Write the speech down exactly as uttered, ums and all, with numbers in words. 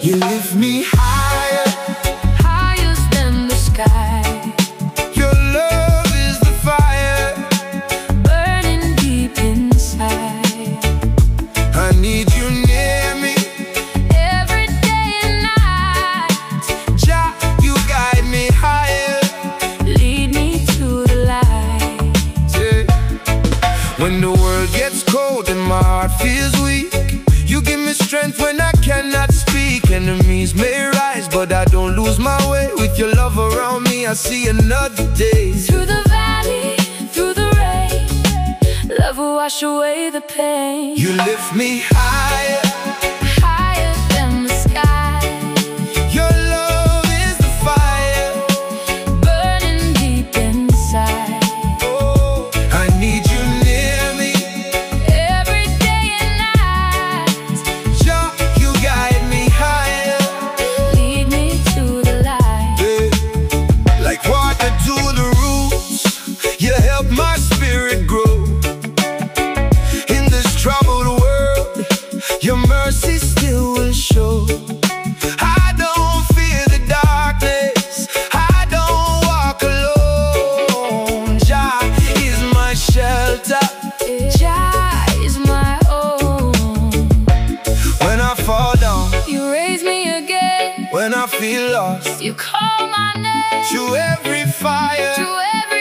You lift me higher, higher than the sky. your love is the fire, Burning deep inside. I need you near me, Every day and night. Jah, you guide me higher. Lead me to the light. Yeah. When the world gets cold and my heart feels weak, you give me strength when I cannot speak. Enemies may rise, but I don't lose my way. With your love around me, I see another day. Through the valley, through the rain, love will wash away the pain. You lift me higher, Higher than the sky. your love is the fire. Burning deep inside. Oh, I need you near me, Every day and night. Jah, you guide me higher. Lead me to the light. Yeah. Like water to the roots, you help my spirit grow. In this troubled world, your mercy still will show. I don't fear the darkness, I don't walk alone. Jah is my shelter Jah is my own. when I fall down, You raise me again. when I feel lost. You call my name. Through every fire, Through every